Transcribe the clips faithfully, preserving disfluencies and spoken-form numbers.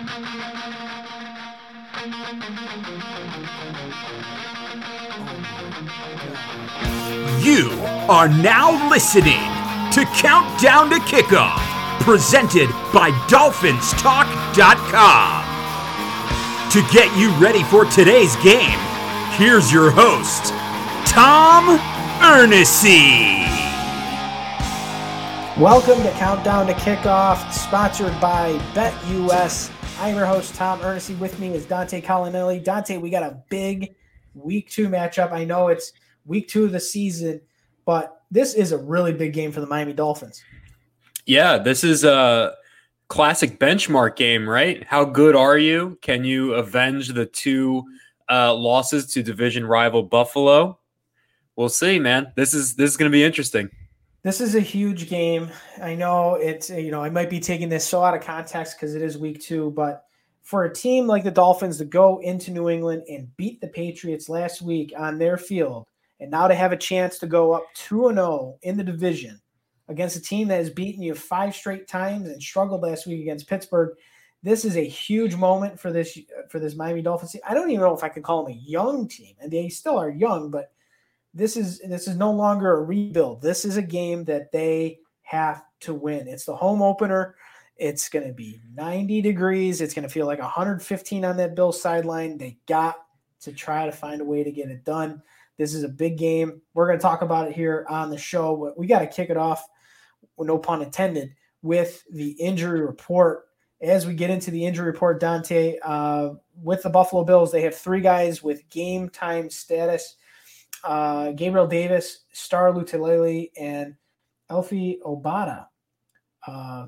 You are now listening to Countdown to Kickoff, presented by Dolphins Talk dot com. To get you ready for today's game, here's your host, Tom Ernest. Welcome to Countdown to Kickoff, sponsored by BetUS. I'm your host, Tom Ernest. With me is Dante Colinelli. Dante, we got a big week two matchup. I know it's week two of the season, but this is a really big game for the Miami Dolphins. Yeah, this is a classic benchmark game, right? How good are you? Can you avenge the two uh, losses to division rival Buffalo? We'll see, man. This is this is going to be interesting. This is a huge game. I know it's, you know, I might be taking this so out of context because it is week two, but for a team like the Dolphins to go into New England and beat the Patriots last week on their field, and now to have a chance to go up two and oh in the division against a team that has beaten you five straight times and struggled last week against Pittsburgh, this is a huge moment for this for this Miami Dolphins team. I don't even know if I could call them a young team, and they still are young, but This is this is no longer a rebuild. This is a game that they have to win. It's the home opener. It's going to be ninety degrees. It's going to feel like one hundred fifteen on that Bills sideline. They got to try to find a way to get it done. This is a big game. We're going to talk about it here on the show, but we got to kick it off, no pun intended, with the injury report. As we get into the injury report, Dante, uh, with the Buffalo Bills, they have three guys with game time status. Uh, Gabriel Davis, Star Lutulele, and Elfie Obada, uh,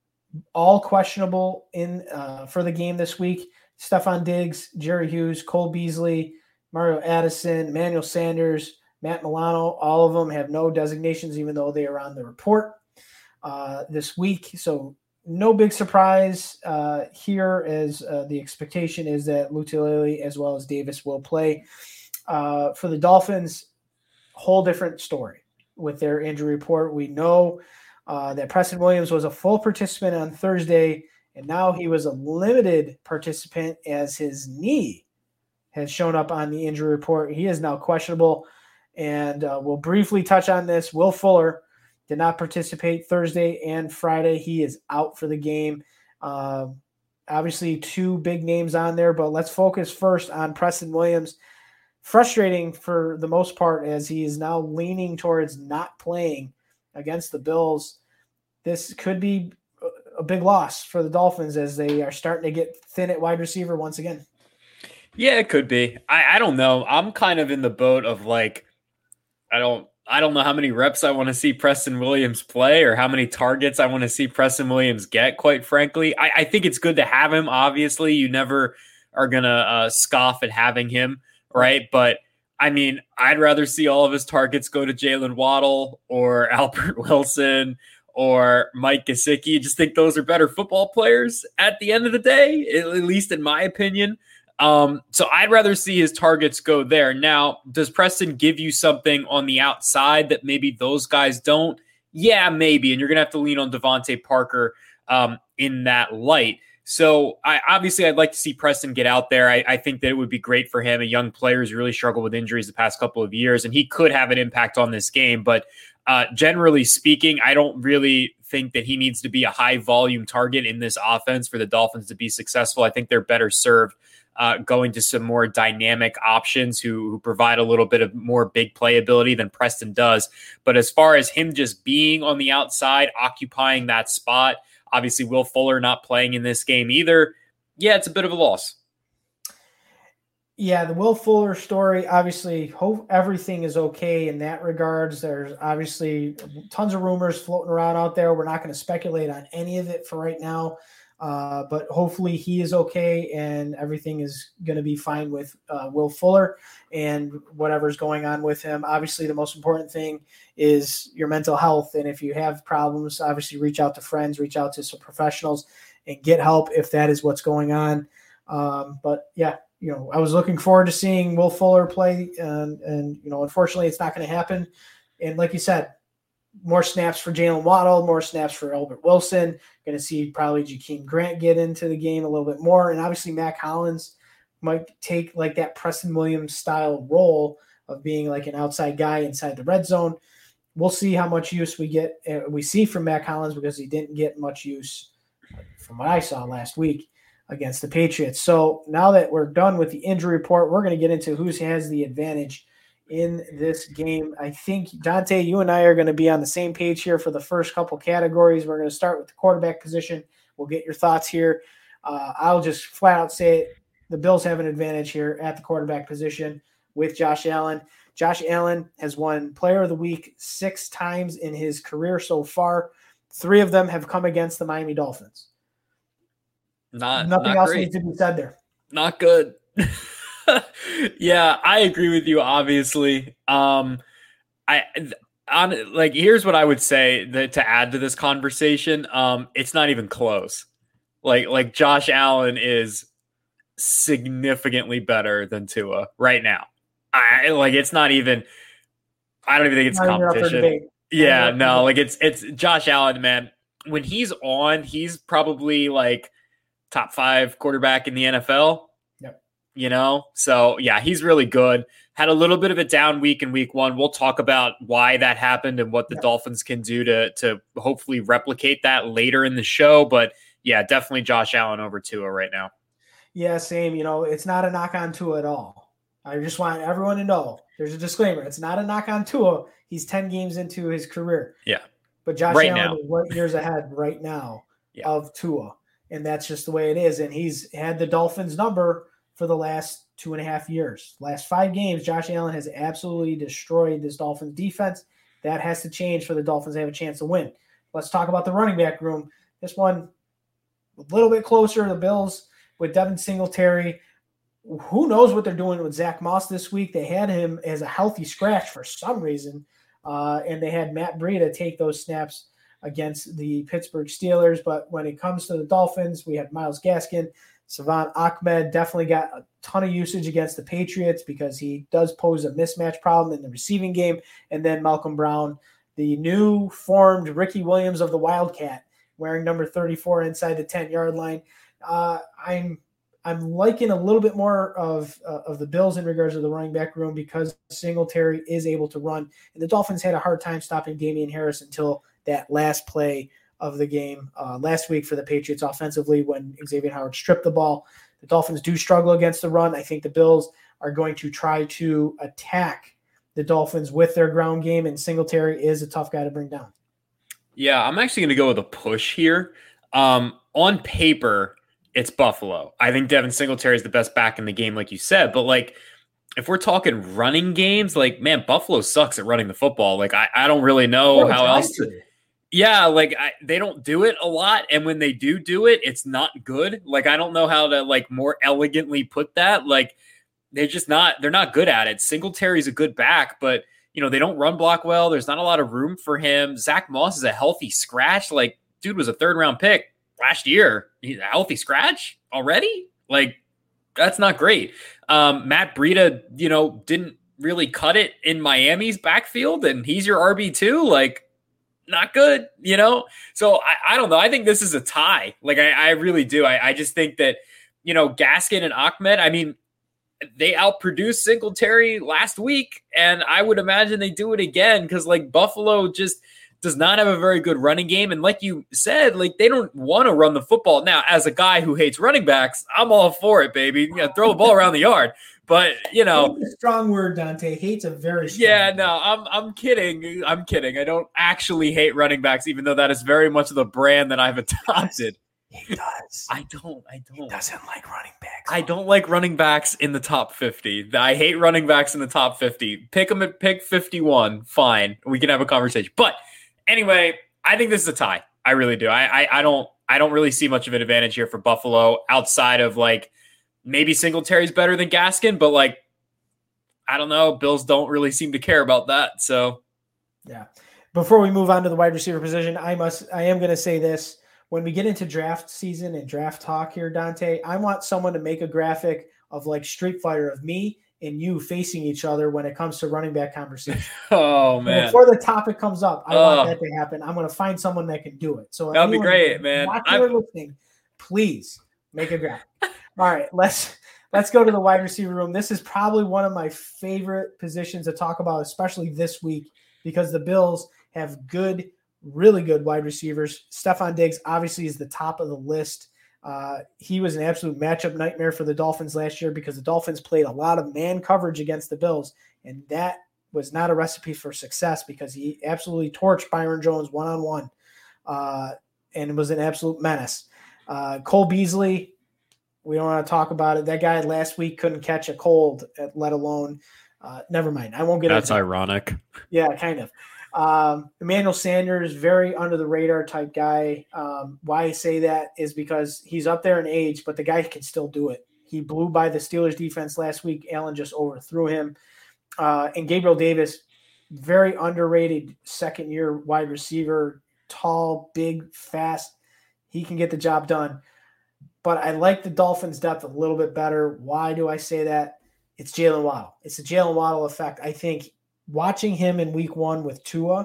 all questionable in uh, for the game this week. Stephon Diggs, Jerry Hughes, Cole Beasley, Mario Addison, Emmanuel Sanders, Matt Milano, all of them have no designations, even though they are on the report uh, this week. So no big surprise uh, here, as uh, the expectation is that Lutulele as well as Davis will play. Uh, for the Dolphins, whole different story with their injury report. We know uh, that Preston Williams was a full participant on Thursday, and now he was a limited participant as his knee has shown up on the injury report. He is now questionable, and uh, we'll briefly touch on this. Will Fuller did not participate Thursday and Friday. He is out for the game. Uh, obviously, two big names on there, but let's focus first on Preston Williams. Frustrating for the most part, as he is now leaning towards not playing against the Bills. This could be a big loss for the Dolphins as they are starting to get thin at wide receiver once again. Yeah, it could be. I, I don't know. I'm kind of in the boat of like, I don't I don't know how many reps I want to see Preston Williams play or how many targets I want to see Preston Williams get, quite frankly. I, I think it's good to have him, obviously. You never are going to uh, scoff at having him. Right. But I mean, I'd rather see all of his targets go to Jalen Waddle or Albert Wilson or Mike Gesicki. I just think those are better football players at the end of the day, at least in my opinion. Um, so I'd rather see his targets go there. Now, does Preston give you something on the outside that maybe those guys don't? Yeah, maybe. And you're going to have to lean on Devontae Parker um, in that light. So I obviously I'd like to see Preston get out there. I, I think that it would be great for him. A young player who's really struggled with injuries the past couple of years, and he could have an impact on this game. But uh, generally speaking, I don't really think that he needs to be a high volume target in this offense for the Dolphins to be successful. I think they're better served uh, going to some more dynamic options who, who provide a little bit of more big playability than Preston does. But as far as him just being on the outside, occupying that spot, obviously, Will Fuller not playing in this game either. Yeah, it's a bit of a loss. Yeah, the Will Fuller story, obviously, hope everything is okay in that regards. There's obviously tons of rumors floating around out there. We're not going to speculate on any of it for right now, uh, but hopefully he is okay and everything is going to be fine with uh, Will Fuller and whatever's going on with him. Obviously, the most important thing is your mental health, and if you have problems, obviously reach out to friends, reach out to some professionals, and get help if that is what's going on. Um, but, yeah, you know, I was looking forward to seeing Will Fuller play, and, and you know, unfortunately it's not going to happen. And like you said, more snaps for Jalen Waddle, more snaps for Albert Wilson. Going to see probably Jakeem Grant get into the game a little bit more. And obviously Mac Hollins might take like that Preston Williams style role of being like an outside guy inside the red zone. We'll see how much use we get. Uh, we see from Mac Hollins because he didn't get much use from what I saw last week against the Patriots. So now that we're done with the injury report, we're going to get into who has the advantage in this game. I think, Dante, you and I are going to be on the same page here for the first couple categories. We're going to start with the quarterback position. We'll get your thoughts here. Uh, I'll just flat out say it. The Bills have an advantage here at the quarterback position with Josh Allen. Josh Allen has won Player of the Week six times in his career so far. Three of them have come against the Miami Dolphins. Not Nothing not else great. needs to be said there. Not good. Yeah, I agree with you, obviously. Um, I on like here's what I would say that to add to this conversation. Um, it's not even close. Like like Josh Allen is significantly better than Tua right now. I like it's not even I don't even think it's Not even up for competition. debate. Yeah, Not no, even- like it's it's Josh Allen, man. When he's on, he's probably like top five quarterback in the N F L. Yep. You know, so yeah, he's really good. Had a little bit of a down week in week one. We'll talk about why that happened and what the Yep. Dolphins can do to to hopefully replicate that later in the show. But yeah, definitely Josh Allen over Tua right now. Yeah, same. You know, it's not a knock on Tua at all. I just want everyone to know there's a disclaimer. It's not a knock on Tua. He's ten games into his career. Yeah. But Josh Right Allen now. is what years ahead right now Yeah. of Tua. And that's just the way it is. And he's had the Dolphins number for the last two and a half years. Last five games, Josh Allen has absolutely destroyed this Dolphins defense. That has to change for the Dolphins to have a chance to win. Let's talk about the running back room. This one, a little bit closer. The Bills with Devin Singletary. Who knows what they're doing with Zach Moss this week? They had him as a healthy scratch for some reason. Uh, and they had Matt Breida take those snaps against the Pittsburgh Steelers. But when it comes to the Dolphins, we have Myles Gaskin. Savon Ahmed definitely got a ton of usage against the Patriots because he does pose a mismatch problem in the receiving game. And then Malcolm Brown, the new formed Ricky Williams of the Wildcat, wearing number thirty-four inside the ten-yard line. Uh, I'm I'm liking a little bit more of uh, of the Bills in regards to the running back room because Singletary is able to run. And the Dolphins had a hard time stopping Damian Harris until that last play of the game uh, last week for the Patriots offensively when Xavier Howard stripped the ball. The Dolphins do struggle against the run. I think the Bills are going to try to attack the Dolphins with their ground game, and Singletary is a tough guy to bring down. Yeah, I'm actually going to go with a push here. Um, on paper, it's Buffalo. I think Devin Singletary is the best back in the game, like you said. But, like, if we're talking running games, like, man, Buffalo sucks at running the football. Like, I, I don't really know They're how trying else to. to. Yeah, like, I, they don't do it a lot. And when they do do it, it's not good. Like, I don't know how to, like, more elegantly put that. Like, they're just not – they're not good at it. Singletary's a good back, but – you know, they don't run block well. There's not a lot of room for him. Zach Moss is a healthy scratch. Like, dude was a third round pick last year. He's a healthy scratch already. Like, that's not great. Um, Matt Breida, you know, didn't really cut it in Miami's backfield, and he's your R B two. Like, not good, you know? So I, I don't know. I think this is a tie. Like, I, I really do. I, I just think that, you know, Gaskin and Ahmed, I mean, they outproduced Singletary last week, and I would imagine they do it again because, like, Buffalo just does not have a very good running game. And like you said, like, they don't want to run the football. Now, as a guy who hates running backs, I'm all for it, baby. You know, throw the ball around the yard. But, you know. Hate's a strong word, Dante. Hate's a very strong Yeah, word. no, I'm I'm kidding. I'm kidding. I don't actually hate running backs, even though that is very much the brand that I've adopted. He does. I don't. I don't. He doesn't like running backs. I don't like running backs in the top fifty. I hate running backs in the top fifty. Pick them at pick fifty-one. Fine. We can have a conversation. But anyway, I think this is a tie. I really do. I, I, I don't I don't really see much of an advantage here for Buffalo outside of, like, maybe Singletary's better than Gaskin, but, like, I don't know. Bills don't really seem to care about that. So Yeah. Before we move on to the wide receiver position, I must I am going to say this. When we get into draft season and draft talk here, Dante, I want someone to make a graphic of, like, Street Fighter of me and you facing each other when it comes to running back conversation. Oh, man. Before the topic comes up, I oh. want that to happen. I'm going to find someone that can do it. So that'd be great, man. Watching or listening, please make a graphic. All right, let's let's go to the wide receiver room. This is probably one of my favorite positions to talk about, especially this week, because the Bills have good, really good wide receivers. Stefon Diggs obviously is the top of the list. Uh, he was an absolute matchup nightmare for the Dolphins last year because the Dolphins played a lot of man coverage against the Bills, and that was not a recipe for success because he absolutely torched Byron Jones one-on-one uh, and was an absolute menace. Uh, Cole Beasley, we don't want to talk about it. That guy last week couldn't catch a cold, let alone uh, – never mind. I won't get That's into ironic. Yeah, kind of. Um, Emmanuel Sanders, very under the radar type guy. Um, why I say that is because he's up there in age, but the guy can still do it. He blew by the Steelers defense last week. Allen just overthrew him. Uh, and Gabriel Davis, very underrated second year wide receiver, tall, big, fast. He can get the job done. But I like the Dolphins' depth a little bit better. Why do I say that? It's Jalen Waddle. It's the Jalen Waddle effect. I think watching him in week one with Tua,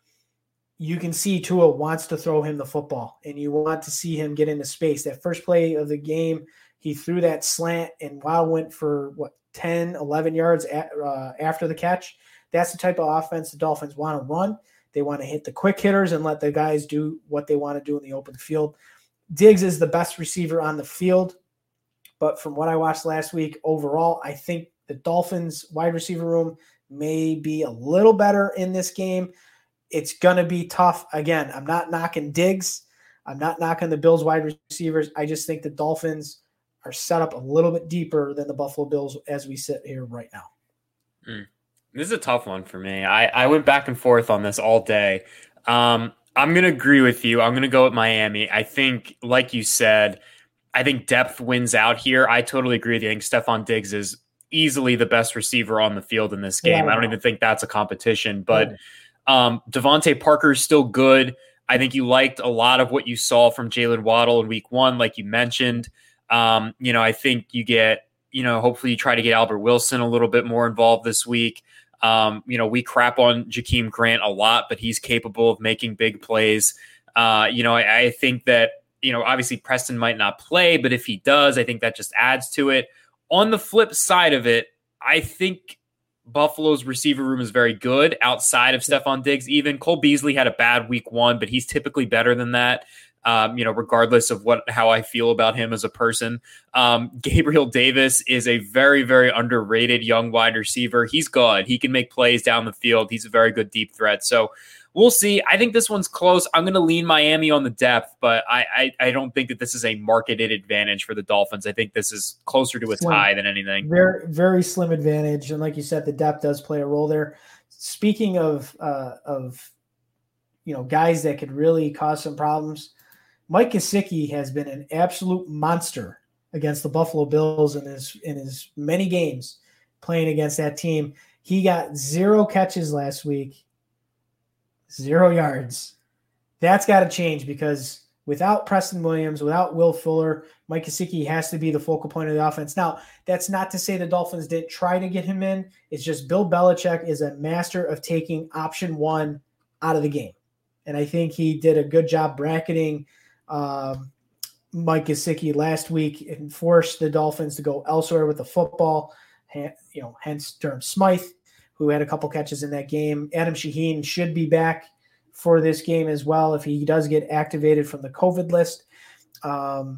you can see Tua wants to throw him the football, and you want to see him get into space. That first play of the game, he threw that slant, and Waddle went for, what, ten, eleven yards at, uh, after the catch. That's the type of offense the Dolphins want to run. They want to hit the quick hitters and let the guys do what they want to do in the open field. Diggs is the best receiver on the field, but from what I watched last week, overall, I think the Dolphins wide receiver room may be a little better in this game. It's going to be tough. Again, I'm not knocking Diggs. I'm not knocking the Bills wide receivers. I just think the Dolphins are set up a little bit deeper than the Buffalo Bills as we sit here right now. Mm. This is a tough one for me. I, I went back and forth on this all day. Um, I'm going to agree with you. I'm going to go with Miami. I think, like you said, I think depth wins out here. I totally agree with you. I think Stefon Diggs is easily the best receiver on the field in this game. Yeah, I don't even think that's a competition. But um, Devontae Parker is still good. I think you liked a lot of what you saw from Jalen Waddle in week one, like you mentioned. Um, you know, I think you get, you know, hopefully you try to get Albert Wilson a little bit more involved this week. Um, you know, we crap on Jakeem Grant a lot, but he's capable of making big plays. Uh, you know, I, I think that, you know, obviously Preston might not play, but if he does, I think that just adds to it. On the flip side of it, I think Buffalo's receiver room is very good outside of Stefon Diggs. Even Cole Beasley had a bad week one, but he's typically better than that. Um, you know, regardless of what how I feel about him as a person. Um, Gabriel Davis is a very, very underrated young wide receiver. He's good. He can make plays down the field. He's a very good deep threat. So we'll see. I think this one's close. I'm going to lean Miami on the depth, but I, I I don't think that this is a marketed advantage for the Dolphins. I think this is closer to a slim tie than anything. Very, very slim advantage. And like you said, the depth does play a role there. Speaking of uh, of you know guys that could really cause some problems, Mike Gesicki has been an absolute monster against the Buffalo Bills in his in his many games playing against that team. He got zero catches last week, zero yards. That's got to change because without Preston Williams, without Will Fuller, Mike Gesicki has to be the focal point of the offense. Now, that's not to say the Dolphins didn't try to get him in. It's just Bill Belichick is a master of taking option one out of the game. And I think he did a good job bracketing Um, Mike Gesicki last week and forced the Dolphins to go elsewhere with the football. You know, hence Durham Smythe, who had a couple catches in that game. Adam Shaheen should be back for this game as well if he does get activated from the COVID list. Um,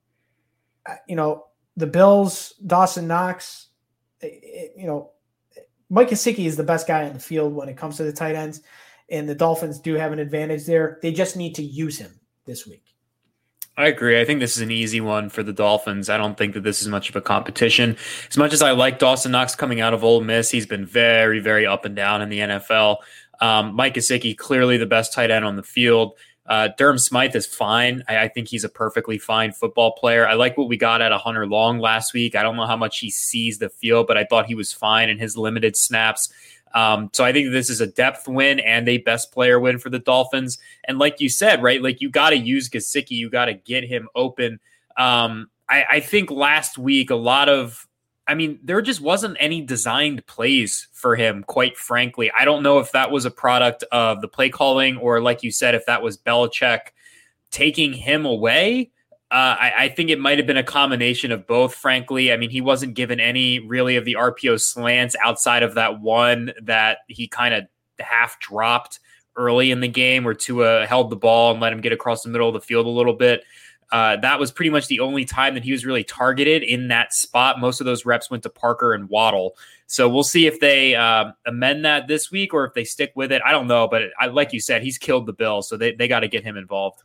you know, the Bills, Dawson Knox, it, you know, Mike Gesicki is the best guy on the field when it comes to the tight ends, and the Dolphins do have an advantage there. They just need to use him this week. I agree. I think this is an easy one for the Dolphins. I don't think that this is much of a competition. As much as I like Dawson Knox coming out of Ole Miss, he's been very, very up and down in the N F L. Um, Mike Gesicki, clearly the best tight end on the field. Uh, Durham Smythe is fine. I, I think he's a perfectly fine football player. I like what we got out of Hunter Long last week. I don't know how much he sees the field, but I thought he was fine in his limited snaps. Um, so I think this is a depth win and a best player win for the Dolphins. And like you said, right, like you got to use Gesicki. You got to get him open. Um, I, I think last week, a lot of I mean, there just wasn't any designed plays for him, quite frankly. I don't know if that was a product of the play calling or, like you said, if that was Belichick taking him away. Uh, I, I think it might have been a combination of both, frankly. I mean, he wasn't given any really of the R P O slants outside of that one that he kind of half dropped early in the game where Tua held the ball and let him get across the middle of the field a little bit. Uh, that was pretty much the only time that he was really targeted in that spot. Most of those reps went to Parker and Waddle. So we'll see if they uh, amend that this week or if they stick with it. I don't know, but I, like you said, he's killed the Bills, so they, they got to get him involved.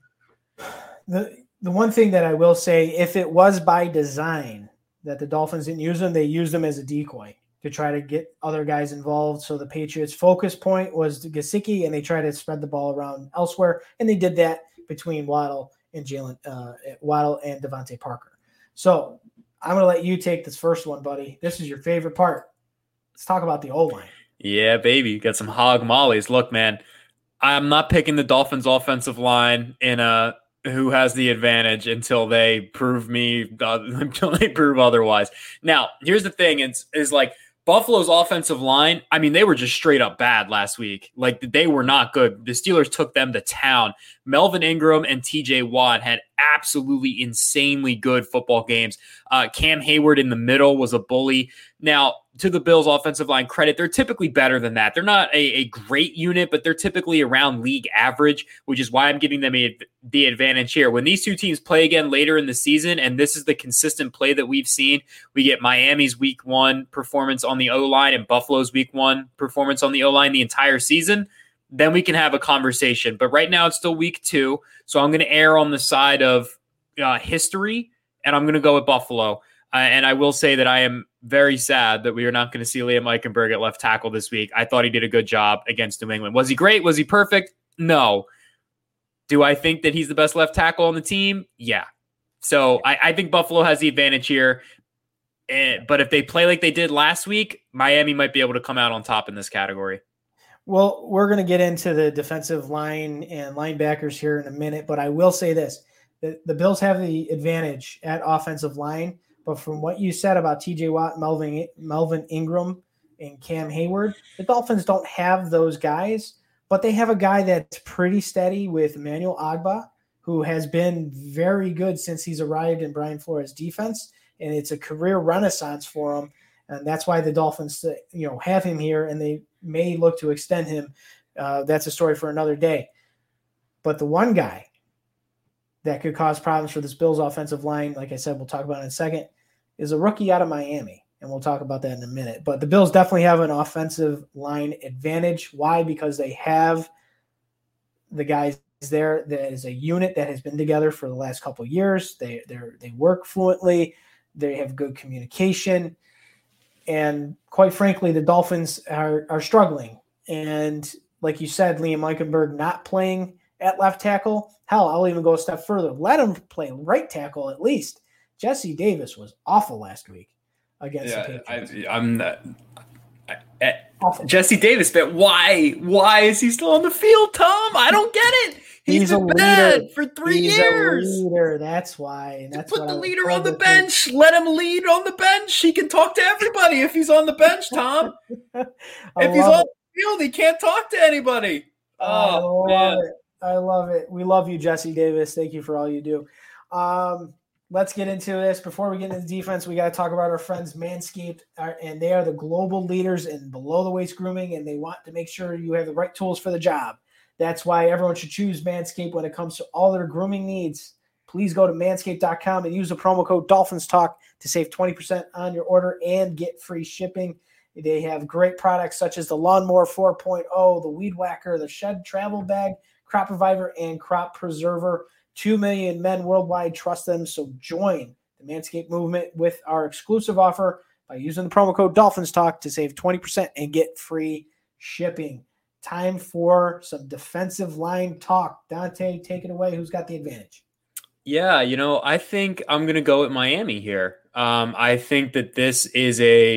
The the one thing that I will say, if it was by design that the Dolphins didn't use him, they used him as a decoy to try to get other guys involved. So the Patriots' focus point was Gesicki, and they tried to spread the ball around elsewhere, and they did that between Waddle and Jalen uh, Waddle and Devontae Parker. So I'm going to let you take this first one, buddy. This is your favorite part. Let's talk about the O-line. Yeah, baby. Got some hog mollies. Look, man, I'm not picking the Dolphins offensive line in a who has the advantage until they prove me uh, until they prove otherwise. Now, here's the thing is, is like Buffalo's offensive line, I mean, they were just straight up bad last week. Like, they were not good. The Steelers took them to town. Melvin Ingram and T J Watt had absolutely insanely good football games. Uh, Cam Hayward in the middle was a bully. Now, to the Bills' offensive line credit, they're typically better than that. They're not a, a great unit, but they're typically around league average, which is why I'm giving them a, the advantage here. When these two teams play again later in the season, and this is the consistent play that we've seen, we get Miami's week one performance on the O-line and Buffalo's week one performance on the O-line the entire season, then we can have a conversation. But right now it's still week two, so I'm going to err on the side of uh, history, and I'm going to go with Buffalo. Uh, and I will say that I am very sad that we are not going to see Liam Eichenberg at left tackle this week. I thought he did a good job against New England. Was he great? Was he perfect? No. Do I think that he's the best left tackle on the team? Yeah. So I, I think Buffalo has the advantage here. Eh, but if they play like they did last week, Miami might be able to come out on top in this category. Well, we're going to get into the defensive line and linebackers here in a minute, but I will say this. The, the Bills have the advantage at offensive line. But from what you said about T J Watt, Melvin, Melvin Ingram, and Cam Hayward, the Dolphins don't have those guys, but they have a guy that's pretty steady with Emmanuel Ogbah, who has been very good since he's arrived in Brian Flores' defense, and it's a career renaissance for him, and that's why the Dolphins, you know, have him here, and they may look to extend him. Uh, that's a story for another day. But the one guy that could cause problems for this Bills offensive line, like I said, we'll talk about in a second, is a rookie out of Miami, and we'll talk about that in a minute. But the Bills definitely have an offensive line advantage. Why? Because they have the guys there that is a unit that has been together for the last couple of years. They they they work fluently. They have good communication. And quite frankly, the Dolphins are, are struggling. And like you said, Liam Eichenberg not playing at left tackle. Hell, I'll even go a step further. Let him play right tackle at least. Jesse Davis was awful last week against yeah, the Patriots. I, I'm not, I, I, awful. Jesse Davis, but why? Why is he still on the field, Tom? I don't get it. He's, He's been bad for three He's years. A leader. That's why. And that's Put what the I leader on the bench. Thing. Let him lead on the bench. He can talk to everybody if he's on the bench, Tom. If he's on it. the field, he can't talk to anybody. Oh, I man. Love it. I love it. We love you, Jesse Davis. Thank you for all you do. Um, let's get into this. Before we get into the defense, we got to talk about our friends Manscaped, and they are the global leaders in below-the-waist grooming, and they want to make sure you have the right tools for the job. That's why everyone should choose Manscaped when it comes to all their grooming needs. Please go to manscaped dot com and use the promo code DolphinsTalk to save twenty percent on your order and get free shipping. They have great products such as the Lawnmower four point oh, the Weed Whacker, the Shed Travel Bag, Crop Reviver, and Crop Preserver. Two million men worldwide trust them, so join the Manscaped movement with our exclusive offer by using the promo code DolphinsTalk to save twenty percent and get free shipping. Time for some defensive line talk. Dante, take it away. Who's got the advantage? Yeah, you know, I think I'm going to go with Miami here. Um, I think that this is a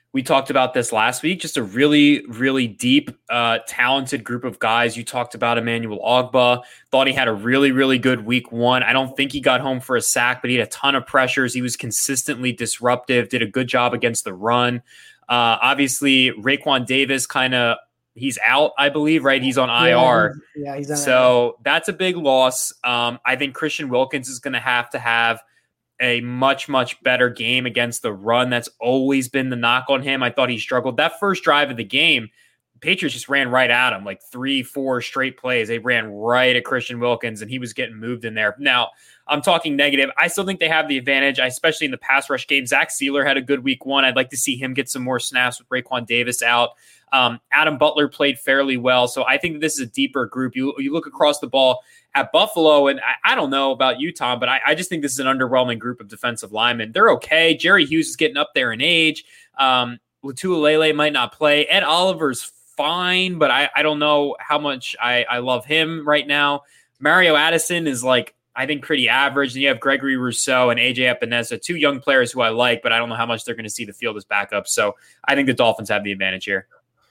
We talked about this last week, just a really, really deep, uh, talented group of guys. You talked about Emmanuel Ogbah. Thought he had a really, really good week one. I don't think he got home for a sack, but he had a ton of pressures. He was consistently disruptive, did a good job against the run. Uh, obviously, Raekwon Davis kind of, he's out, I believe, right? He's on I R. Yeah, he's on so I R. That's a big loss. Um, I think Christian Wilkins is going to have to have a much, much better game against the run. That's always been the knock on him. I thought he struggled. That first drive of the game, Patriots just ran right at him, like three, four straight plays. They ran right at Christian Wilkins, and he was getting moved in there. Now, I'm talking negative. I still think they have the advantage, especially in the pass rush game. Zach Sealer had a good week one. I'd like to see him get some more snaps with Raekwon Davis out. Um, Adam Butler played fairly well. So I think this is a deeper group. You, you look across the ball at Buffalo, and I, I don't know about you, Tom, but I, I just think this is an underwhelming group of defensive linemen. They're okay. Jerry Hughes is getting up there in age. Um, Latualele might not play. Ed Oliver's fine, but I, I don't know how much I, I love him right now. Mario Addison is like, I think pretty average. And you have Gregory Rousseau and A J Epinesa, two young players who I like, but I don't know how much they're going to see the field as backups. So I think the Dolphins have the advantage here.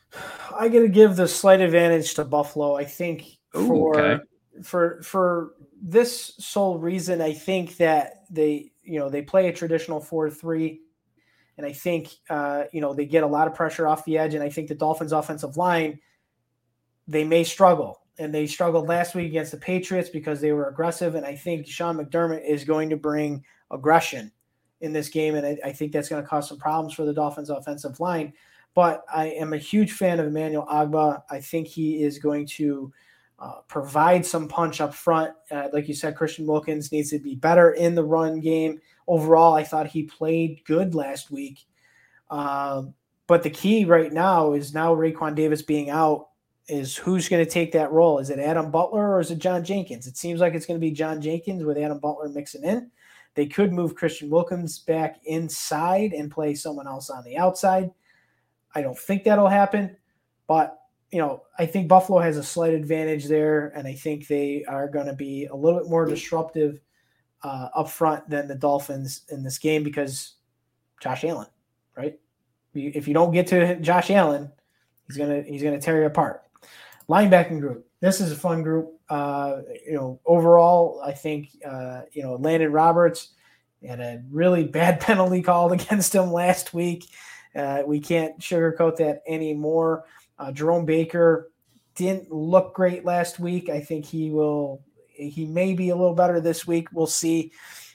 I got to give the slight advantage to Buffalo. I think Ooh, for okay. for for this sole reason, I think that they you know they play a traditional four three, and I think uh, you know they get a lot of pressure off the edge, and I think the Dolphins' offensive line, they may struggle, and they struggled last week against the Patriots because they were aggressive, and I think Sean McDermott is going to bring aggression in this game, and I, I think that's going to cause some problems for the Dolphins' offensive line. But I am a huge fan of Emmanuel Ogbah. I think he is going to uh, provide some punch up front. Uh, like you said, Christian Wilkins needs to be better in the run game. Overall, I thought he played good last week. Uh, but the key right now is now Raekwon Davis being out is who's going to take that role. Is it Adam Butler or is it John Jenkins? It seems like it's going to be John Jenkins with Adam Butler mixing in. They could move Christian Wilkins back inside and play someone else on the outside. I don't think that'll happen, but, you know, I think Buffalo has a slight advantage there, and I think they are going to be a little bit more disruptive uh, up front than the Dolphins in this game because Josh Allen, right? If you don't get to Josh Allen, he's gonna he's gonna tear you apart. Linebacking group. This is a fun group. Uh, you know, overall, I think uh, you know Landon Roberts had a really bad penalty called against him last week. Uh, we can't sugarcoat that anymore. Uh, Jerome Baker didn't look great last week. I think he will. He may be a little better this week. We'll see.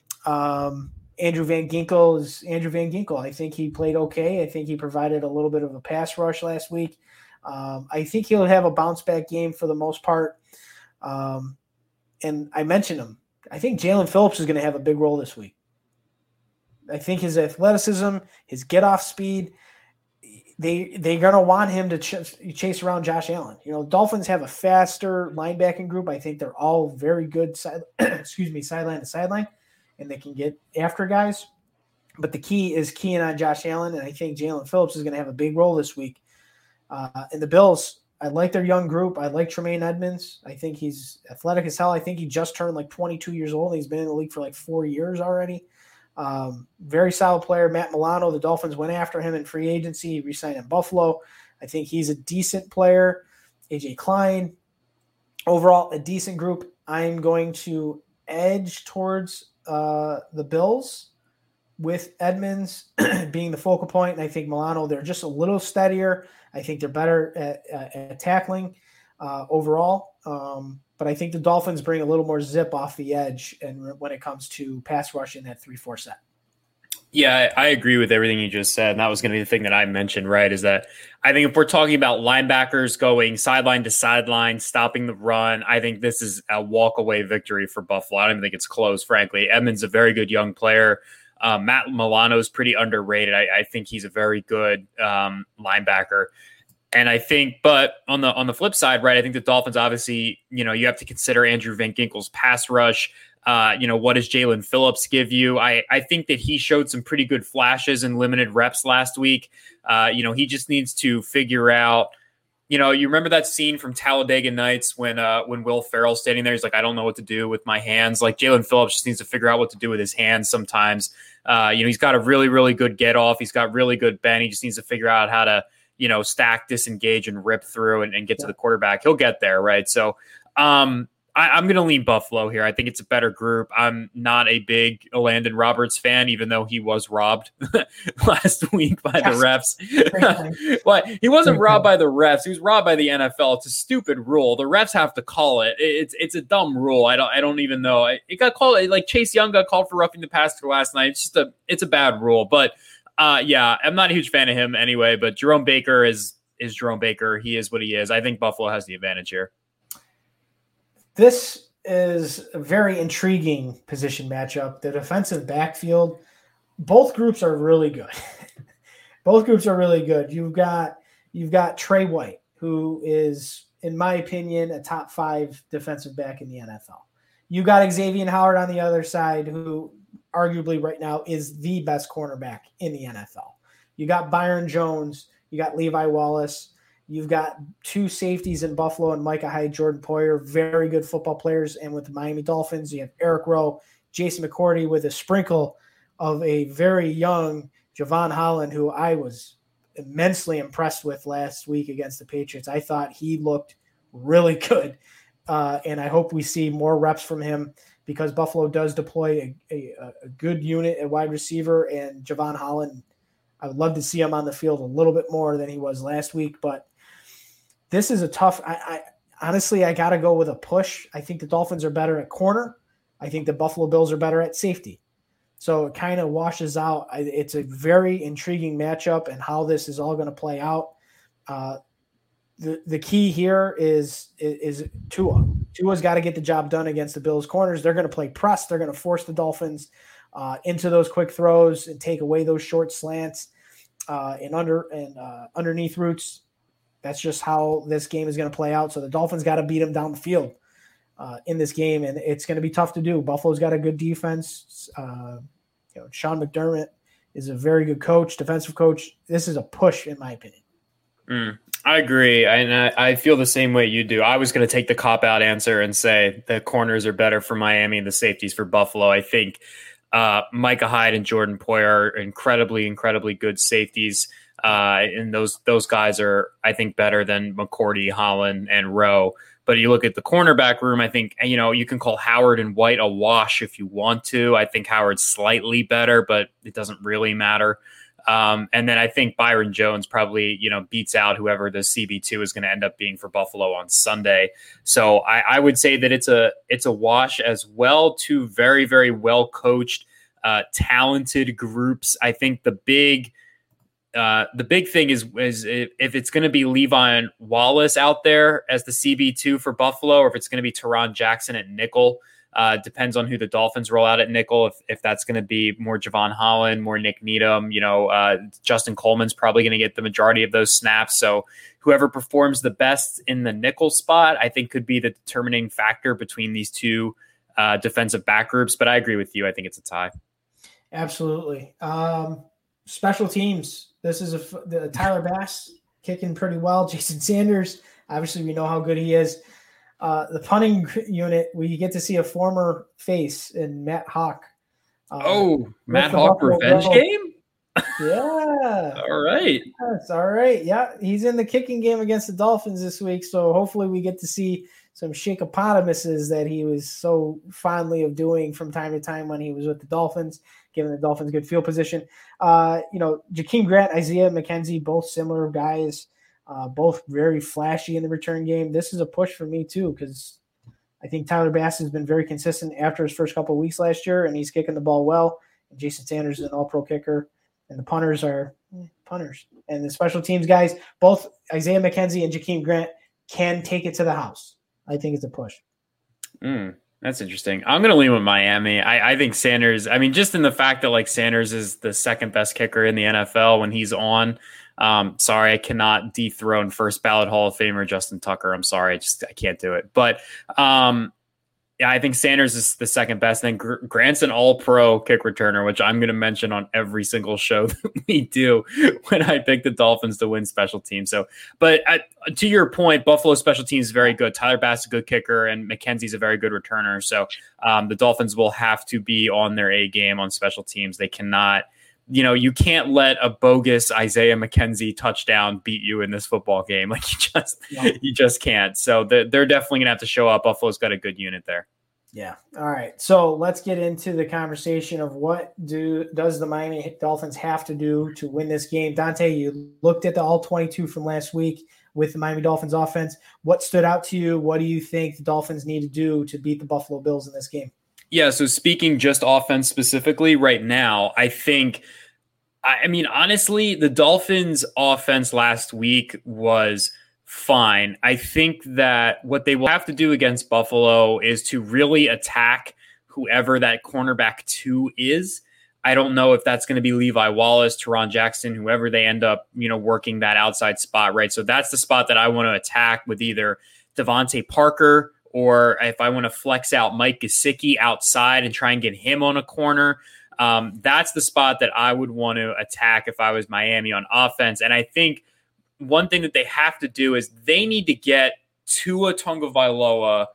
Um, Andrew Van Ginkel is Andrew Van Ginkel. I think he played okay. I think he provided a little bit of a pass rush last week. Um, I think he'll have a bounce back game for the most part. Um, and I mentioned him. I think Jalen Phillips is going to have a big role this week. I think his athleticism, his get off speed, they they're going to want him to ch- chase around Josh Allen. You know, Dolphins have a faster linebacking group. I think they're all very good side, excuse me, sideline to sideline, and they can get after guys. But the key is keying on Josh Allen, and I think Jalen Phillips is going to have a big role this week. Uh, and the Bills, I like their young group. I like Tremaine Edmonds. I think he's athletic as hell. I think he just turned like twenty-two years old. He's been in the league for like four years already. Um, very solid player. Matt Milano, the Dolphins went after him in free agency. He re-signed in Buffalo. I think he's a decent player. A J Klein, overall a decent group. I'm going to edge towards uh, the Bills with Edmonds being the focal point. And I think Milano, they're just a little steadier. I think they're better at, at, at tackling uh, overall. Um, But I think the Dolphins bring a little more zip off the edge and when it comes to pass rush in that three four set. Yeah, I agree with everything you just said. And that was going to be the thing that I mentioned, right, is that I think if we're talking about linebackers going sideline to sideline, stopping the run, I think this is a walk-away victory for Buffalo. I don't even think it's close, frankly. Edmonds is a very good young player. Um, Matt Milano is pretty underrated. I, I think he's a very good um, linebacker. And I think, but on the on the flip side, right, I think the Dolphins, obviously, you know, you have to consider Andrew Van Ginkel's pass rush. Uh, you know, what does Jalen Phillips give you? I, I think that he showed some pretty good flashes and limited reps last week. Uh, you know, he just needs to figure out, you know, you remember that scene from Talladega Nights when uh, when Will Ferrell's standing there. He's like, I don't know what to do with my hands. Like Jalen Phillips just needs to figure out what to do with his hands sometimes. Uh, you know, he's got a really, really good get off. He's got really good bend. He just needs to figure out how to, you know, stack, disengage, and rip through and, and get yeah. to the quarterback. He'll get there, right? So um, I, I'm going to lean Buffalo here. I think it's a better group. I'm not a big Landon Roberts fan, even though he was robbed last week by yes. the refs. But he wasn't robbed by the refs. He was robbed by the N F L. It's a stupid rule. The refs have to call it. It's it's a dumb rule. I don't I don't even know. It got called like Chase Young got called for roughing the passer last night. It's just a it's a bad rule. But uh, yeah, I'm not a huge fan of him anyway. But Jerome Baker is is Jerome Baker. He is what he is. I think Buffalo has the advantage here. This is a very intriguing position matchup. The defensive backfield, both groups are really good. Both groups are really good. You've got you've got Trey White, who is, in my opinion, a top five defensive back in the N F L. You got Xavier Howard on the other side, who arguably right now is the best cornerback in the N F L. You got Byron Jones. You got Levi Wallace. You've got two safeties in Buffalo and Micah Hyde, Jordan Poyer, very good football players. And with the Miami Dolphins, you have Eric Rowe, Jason McCourty with a sprinkle of a very young Javon Holland, who I was immensely impressed with last week against the Patriots. I thought he looked really good. Uh, and I hope we see more reps from him because Buffalo does deploy a, a, a good unit at wide receiver. And Javon Holland, I would love to see him on the field a little bit more than he was last week. But this is a tough I, I honestly, I got to go with a push. I think the Dolphins are better at corner. I think the Buffalo Bills are better at safety. So it kind of washes out. It's a very intriguing matchup and how this is all going to play out. Uh, the the key here is, is, is Tua. Tua's got to get the job done against the Bills corners. They're going to play press. They're going to force the Dolphins uh, into those quick throws and take away those short slants uh, and under and uh, underneath routes. That's just how this game is going to play out. So the Dolphins got to beat them down the field uh, in this game, and it's going to be tough to do. Buffalo's got a good defense. Uh, you know, Sean McDermott is a very good coach, defensive coach. This is a push, in my opinion. Mm, I agree, and I, I feel the same way you do. I was going to take the cop-out answer and say the corners are better for Miami and the safeties for Buffalo. I think uh, Micah Hyde and Jordan Poyer are incredibly, incredibly good safeties. Uh, and those those guys are, I think, better than McCourty, Holland, and Rowe. But you look at the cornerback room, I think, you know, you can call Howard and White a wash if you want to. I think Howard's slightly better, but it doesn't really matter. Um, and then I think Byron Jones probably, you know, beats out whoever the C B two is going to end up being for Buffalo on Sunday. So I, I would say that it's a it's a wash as well. Two very, very well coached, uh, talented groups. I think the big Uh, the big thing is, is if it's going to be Levi Wallace out there as the C B two for Buffalo, or if it's going to be Teron Jackson at nickel. Uh, depends on who the Dolphins roll out at nickel. If if that's going to be more Javon Holland, more Nick Needham, you know, uh, Justin Coleman's probably going to get the majority of those snaps. So whoever performs the best in the nickel spot, I think could be the determining factor between these two uh, defensive back groups. But I agree with you. I think it's a tie. Absolutely. Um, special teams. This is a the Tyler Bass kicking pretty well. Jason Sanders, obviously we know how good he is. Uh, the punting unit, we get to see a former face in Matt Hawk. Uh, oh, Matt Hawk revenge Bills. Game? Yeah. All right. Yes, all right. Yeah, he's in the kicking game against the Dolphins this week, so hopefully we get to see some shakeopotamuses that he was so fondly of doing from time to time when he was with the Dolphins, giving the Dolphins good field position. Uh, you know, Jakeem Grant, Isaiah McKenzie, both similar guys, uh, both very flashy in the return game. This is a push for me too, because I think Tyler Bass has been very consistent after his first couple of weeks last year, and he's kicking the ball well. And Jason Sanders is an all-pro kicker, and the punters are eh, punters. And the special teams guys, both Isaiah McKenzie and Jakeem Grant, can take it to the house. I think it's a push. Mm, that's interesting. I'm going to lean with Miami. I, I think Sanders, I mean, just in the fact that like Sanders is the second best kicker in the N F L when he's on. Um, sorry, I cannot dethrone first ballot Hall of Famer Justin Tucker. I'm sorry. I just, I can't do it. But um, Yeah, I think Sanders is the second best. Then Gr- Grant's an all-pro kick returner, which I'm going to mention on every single show that we do when I pick the Dolphins to win special teams. So, but at, to your point, Buffalo special teams is very good. Tyler Bass is a good kicker, and McKenzie's a very good returner. So um, the Dolphins will have to be on their A game on special teams. They cannot, you know, you can't let a bogus Isaiah McKenzie touchdown beat you in this football game. Like you just, yeah. you just can't. So they're, they're definitely going to have to show up. Buffalo's got a good unit there. Yeah. All right. So let's get into the conversation of what do does the Miami Dolphins have to do to win this game. Dante, you looked at the all twenty-two from last week with the Miami Dolphins offense. What stood out to you? What do you think the Dolphins need to do to beat the Buffalo Bills in this game? Yeah, so speaking just offense specifically right now, I think, I mean, honestly, the Dolphins offense last week was fine. I think that what they will have to do against Buffalo is to really attack whoever that cornerback two is. I don't know if that's going to be Levi Wallace, Teron Jackson, whoever they end up, you know, working that outside spot, right? So that's the spot that I want to attack with either Devontae Parker, or if I want to flex out Mike Gesicki outside and try and get him on a corner. Um, that's the spot that I would want to attack if I was Miami on offense. And I think one thing that they have to do is they need to get Tua Tagovailoa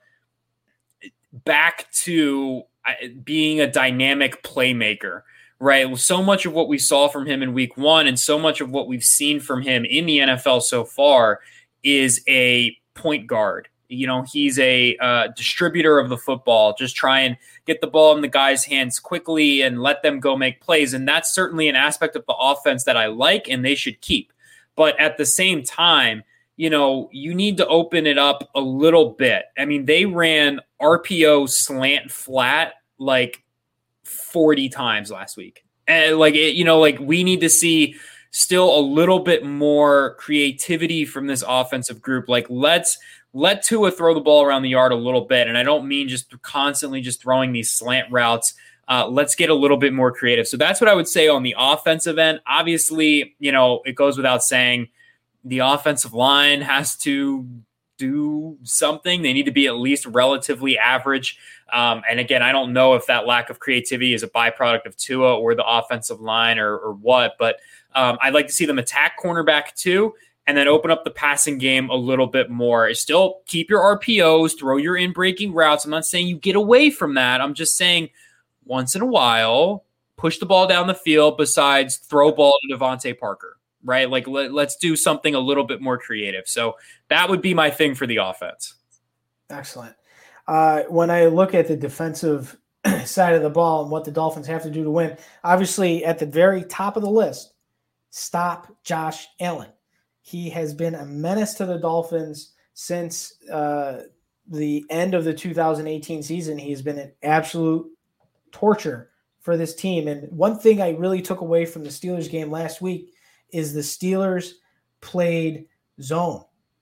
back to being a dynamic playmaker, right? So much of what we saw from him in week one and so much of what we've seen from him in the N F L so far is a point guard. You know, he's a uh, distributor of the football, just try and get the ball in the guys' hands quickly and let them go make plays. And that's certainly an aspect of the offense that I like and they should keep. But at the same time, you know, you need to open it up a little bit. I mean, they ran R P O slant flat like forty times last week. And like, it, you know, like we need to see still a little bit more creativity from this offensive group. Like let's let Tua throw the ball around the yard a little bit. And I don't mean just constantly just throwing these slant routes. Uh, let's get a little bit more creative. So that's what I would say on the offensive end. Obviously, you know, it goes without saying the offensive line has to do something. They need to be at least relatively average. Um, and again, I don't know if that lack of creativity is a byproduct of Tua or the offensive line or, or what, but um, I'd like to see them attack cornerback too, and then open up the passing game a little bit more. Still keep your R P Os, throw your in-breaking routes. I'm not saying you get away from that. I'm just saying once in a while, push the ball down the field besides throw ball to Devontae Parker, right? Like let, let's do something a little bit more creative. So that would be my thing for the offense. Excellent. Uh, when I look at the defensive side of the ball and what the Dolphins have to do to win, obviously at the very top of the list, stop Josh Allen. He has been a menace to the Dolphins since uh, the end of the two thousand eighteen season. He's been an absolute torture for this team. And one thing I really took away from the Steelers game last week is the Steelers played zone.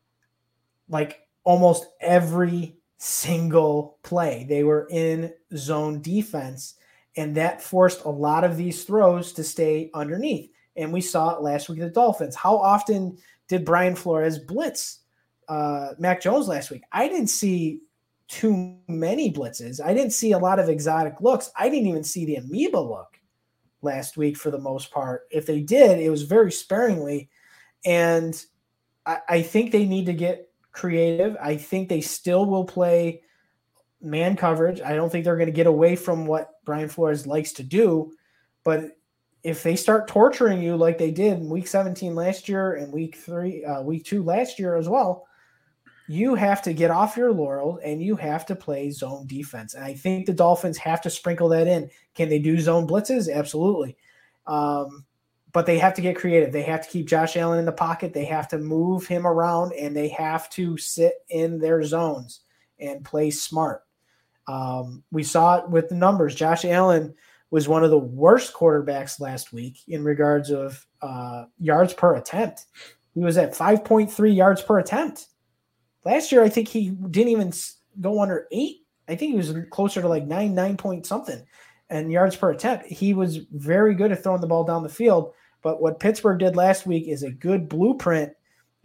Like almost every single play, they were in zone defense, and that forced a lot of these throws to stay underneath. And we saw it last week at the Dolphins. How often did Brian Flores blitz uh, Mac Jones last week? I didn't see too many blitzes. I didn't see a lot of exotic looks. I didn't even see the amoeba look last week for the most part. If they did, it was very sparingly. And I, I think they need to get creative. I think they still will play man coverage. I don't think they're going to get away from what Brian Flores likes to do. But if they start torturing you like they did in week seventeen last year and week three, uh, week two last year as well, you have to get off your laurels and you have to play zone defense. And I think the Dolphins have to sprinkle that in. Can they do zone blitzes? Absolutely. Um, but they have to get creative. They have to keep Josh Allen in the pocket. They have to move him around, and they have to sit in their zones and play smart. Um, we saw it with the numbers. Josh Allen was one of the worst quarterbacks last week in regards of uh, yards per attempt. He was at five point three yards per attempt. Last year, I think he didn't even go under eight. I think he was closer to like nine, nine point something and yards per attempt. He was very good at throwing the ball down the field. But what Pittsburgh did last week is a good blueprint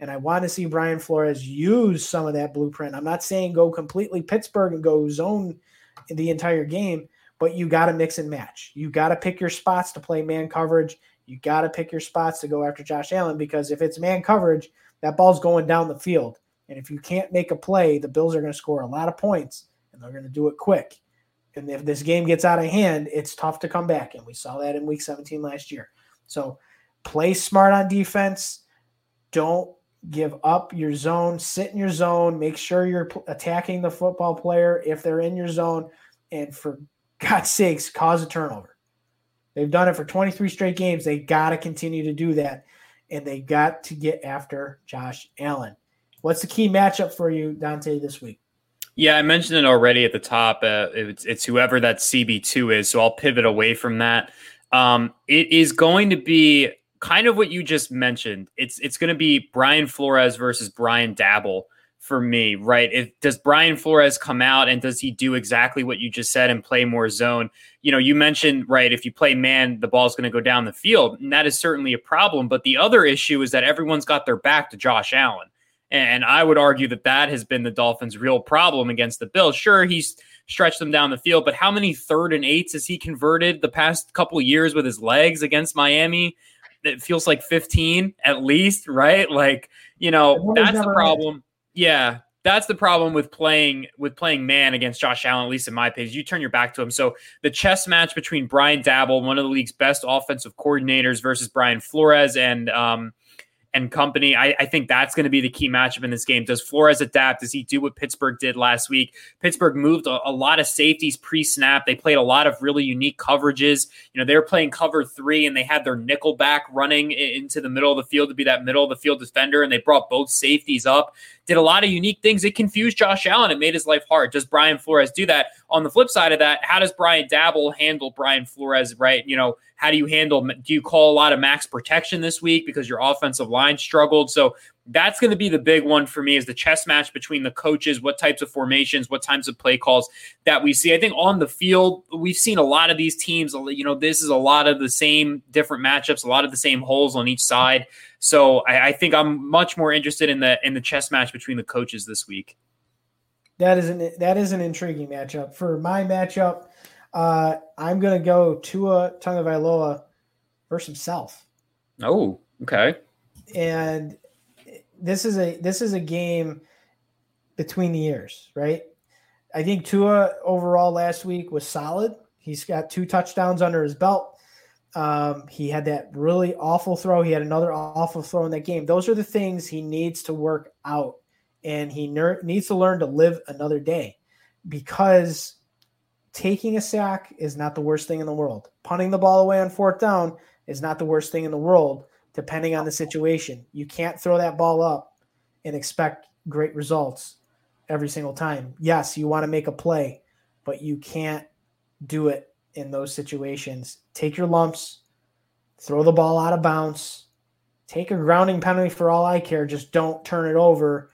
And I want to see Brian Flores use some of that blueprint. I'm not saying go completely Pittsburgh and go zone the entire game, but you got to mix and match. You got to pick your spots to play man coverage. You got to pick your spots to go after Josh Allen, because if it's man coverage, that ball's going down the field. And if you can't make a play, the Bills are going to score a lot of points, and they're going to do it quick. And if this game gets out of hand, it's tough to come back. And we saw that in week seventeen last year. So play smart on defense. Don't give up your zone. Sit in your zone. Make sure you're attacking the football player if they're in your zone. And for God's sakes, cause a turnover. They've done it for twenty-three straight games. They got to continue to do that. And they got to get after Josh Allen. What's the key matchup for you, Dante, this week? Yeah, I mentioned it already at the top. Uh, it's, it's whoever that C B two is, so I'll pivot away from that. Um, it is going to be kind of what you just mentioned. It's it's going to be Brian Flores versus Brian Daboll for me, right? If does Brian Flores come out and does he do exactly what you just said and play more zone? You know, you mentioned, right, if you play man, the ball's going to go down the field, and that is certainly a problem. But the other issue is that everyone's got their back to Josh Allen. And I would argue that that has been the Dolphins' real problem against the Bills. Sure, he's stretched them down the field, but how many third and eights has he converted the past couple of years with his legs against Miami? It feels like fifteen at least, right? Like, you know, that's the problem. Yeah, that's the problem with playing with playing man against Josh Allen, at least in my opinion. You turn your back to him. So the chess match between Brian Daboll, one of the league's best offensive coordinators, versus Brian Flores and um, and company, I, I think that's going to be the key matchup in this game. Does Flores adapt? Does he do what Pittsburgh did last week? Pittsburgh moved a, a lot of safeties pre-snap. They played a lot of really unique coverages. You know, they were playing cover three, and they had their nickel back running into the middle of the field to be that middle of the field defender, and they brought both safeties up. Did a lot of unique things. It confused Josh Allen. It made his life hard. Does Brian Flores do that? On the flip side of that, how does Brian Daboll handle Brian Flores, right? You know, how do you handle, do you call a lot of max protection this week because your offensive line struggled? So that's going to be the big one for me, is the chess match between the coaches, what types of formations, what types of play calls that we see. I think on the field, we've seen a lot of these teams, you know, this is a lot of the same different matchups, a lot of the same holes on each side. So I, I think I'm much more interested in the in the chess match between the coaches this week. That is an that is an intriguing matchup. For my matchup, uh, I'm going to go Tua Tagovailoa versus himself. Oh, okay. And this is a this is a game between the ears, right? I think Tua overall last week was solid. He's got two touchdowns under his belt. Um, he had that really awful throw. He had another awful throw in that game. Those are the things he needs to work out, and he ner- needs to learn to live another day, because taking a sack is not the worst thing in the world. Punting the ball away on fourth down is not the worst thing in the world, depending on the situation. You can't throw that ball up and expect great results every single time. Yes, you want to make a play, but you can't do it in those situations. Take your lumps, throw the ball out of bounds, take a grounding penalty for all I care. Just don't turn it over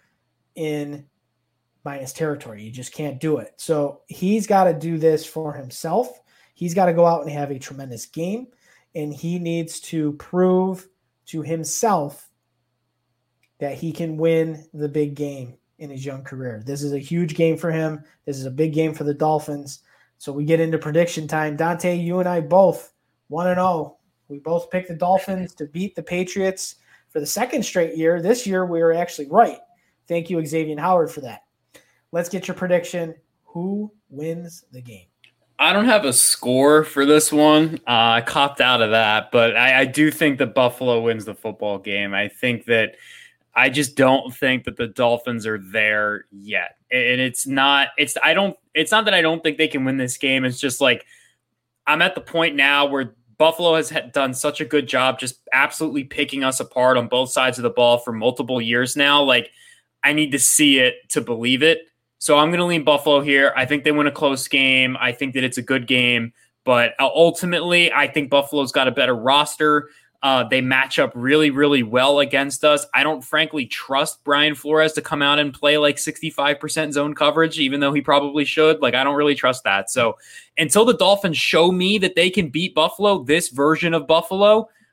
in minus territory. You just can't do it. So he's got to do this for himself. He's got to go out and have a tremendous game, and he needs to prove to himself that he can win the big game in his young career. This is a huge game for him. This is a big game for the Dolphins. So we get into prediction time. Dante, you and I both one and oh. We both picked the Dolphins to beat the Patriots for the second straight year. This year we were actually right. Thank you, Xavier Howard, for that. Let's get your prediction. Who wins the game? I don't have a score for this one. Uh, I copped out of that, but I, I do think that Buffalo wins the football game. I think that I just don't think that the Dolphins are there yet. And it's not, it's, I don't, it's not that I don't think they can win this game. It's just like, I'm at the point now where Buffalo has done such a good job just absolutely picking us apart on both sides of the ball for multiple years now. Like, I need to see it to believe it. So I'm going to lean Buffalo here. I think they win a close game. I think that it's a good game, but ultimately I think Buffalo's got a better roster. Uh, they match up really, really well against us. I don't frankly trust Brian Flores to come out and play like sixty-five percent zone coverage, even though he probably should. Like, I don't really trust that. So until the Dolphins show me that they can beat Buffalo, this version of Buffalo,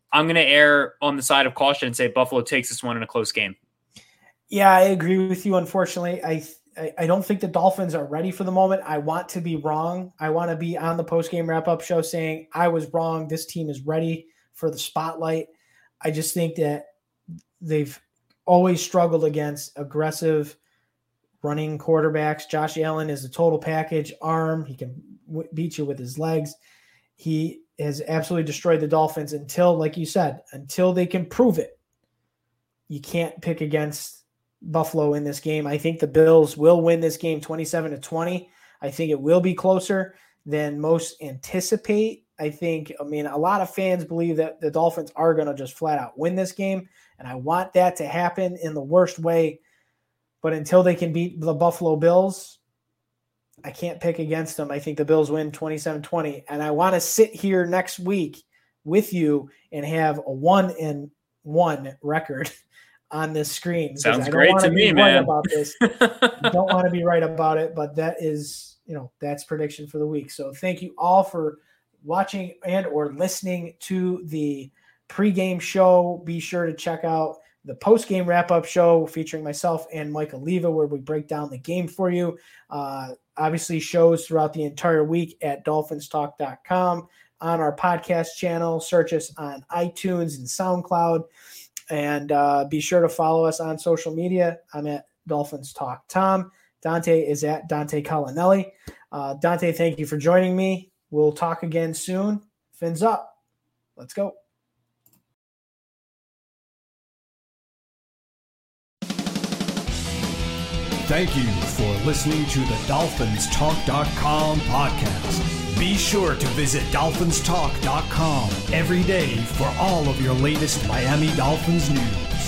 I'm going to err on the side of caution and say Buffalo takes this one in a close game. Yeah, I agree with you. Unfortunately, I I, I don't think the Dolphins are ready for the moment. I want to be wrong. I want to be on the post-game wrap-up show saying I was wrong. This team is ready for the spotlight. I just think that they've always struggled against aggressive running quarterbacks. Josh Allen is a total package arm. He can w- beat you with his legs. He has absolutely destroyed the Dolphins until, like you said, until they can prove it. You can't pick against Buffalo in this game. I think the Bills will win this game twenty-seven to twenty. I think it will be closer than most anticipate. I think, I mean, a lot of fans believe that the Dolphins are going to just flat out win this game, and I want that to happen in the worst way. But until they can beat the Buffalo Bills, I can't pick against them. I think the Bills win twenty-seven twenty, and I want to sit here next week with you and have a one and one record on this screen. Sounds I great to me, man. Right about this. I don't want to be right about it, but that is, you know, that's prediction for the week. So thank you all for watching and or listening to the pregame show. Be sure to check out the postgame wrap-up show featuring myself and Mike Oliva, where we break down the game for you. Uh, obviously, shows throughout the entire week at dolphins talk dot com, on our podcast channel. Search us on iTunes and SoundCloud. And uh, be sure to follow us on social media. I'm at Dolphins Talk Tom. Dante is at Dante Colinelli. Uh, Dante, thank you for joining me. We'll talk again soon. Fins up. Let's go. Thank you for listening to the dolphins talk dot com podcast. Be sure to visit dolphins talk dot com every day for all of your latest Miami Dolphins news.